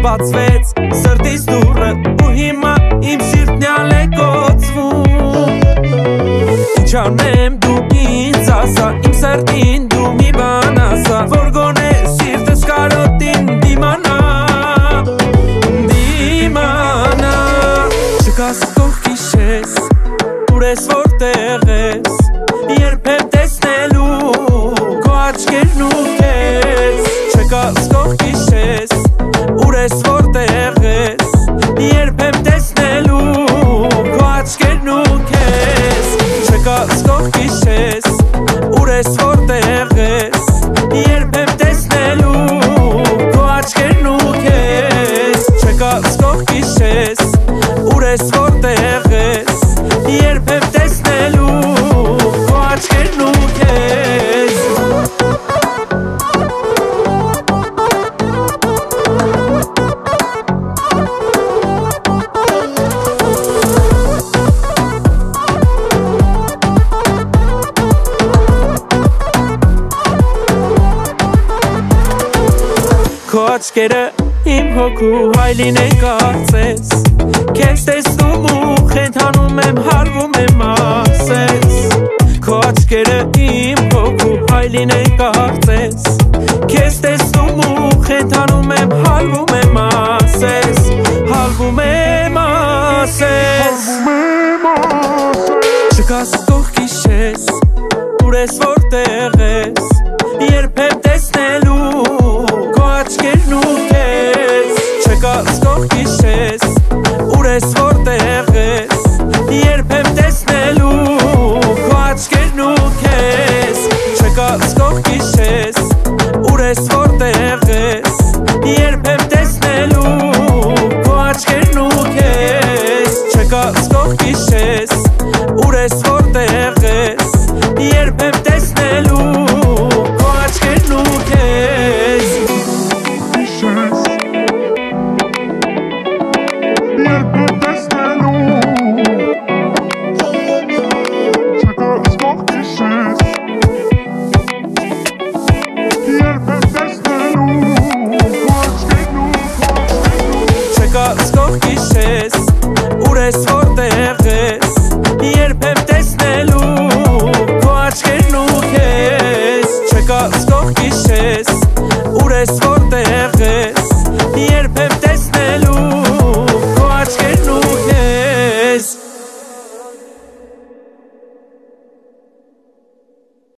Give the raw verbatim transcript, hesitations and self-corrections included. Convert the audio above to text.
բացվեց սրտիս դուռը ու հիմա իմ սիրտն ալ է կոծվում Ինչ անեմ դու ինձ ասա իմ սրտին դու մի բան ասա որ գոնե սիրտս կարոտին դիմանա Դիմանա Չկաս կողքիս ես ուր ես որտեղ ես երբեք տեսնելու քո աչքերն ու քեզ Չկաս կողքիս ես ուր ես որտեղ ես երբեք տեսնելու քո աչքերն ու քեզ Չկաս կողքիս ես ուր ես որտեղ ես երբեք տեսնելու քո աչքերն ու քեզ Չկաս կողքիս ես ուր ես որտեղ ես երբեք տեսնելու քո աչքերն ու քեզ Քո աչքերը իմ հոգու հայլին են կարծես Քեզ տեսնում ու խենթանում եմ հարվում եմ ասես Քո աչքերը իմ հոգու հայլին են կարծես Քեզ տեսնում ու խենթանում եմ հարվում եմ ասես Հարվում եմ ասես Չկաս կողքիս ես ուր ես որտեղ ես երբեք տեսնելու քո աչքերն ու քեզ Չկաս կողքիս ես ուր ես որտեղ ես երբեք տեսնելու քո աչքերն ու քեզ Չկաս կողքիս ես ուր ես որտեղ ես երբեք տեսնելու քո աչքերն ու քեզ Չկաս կողքիս ես ուր ես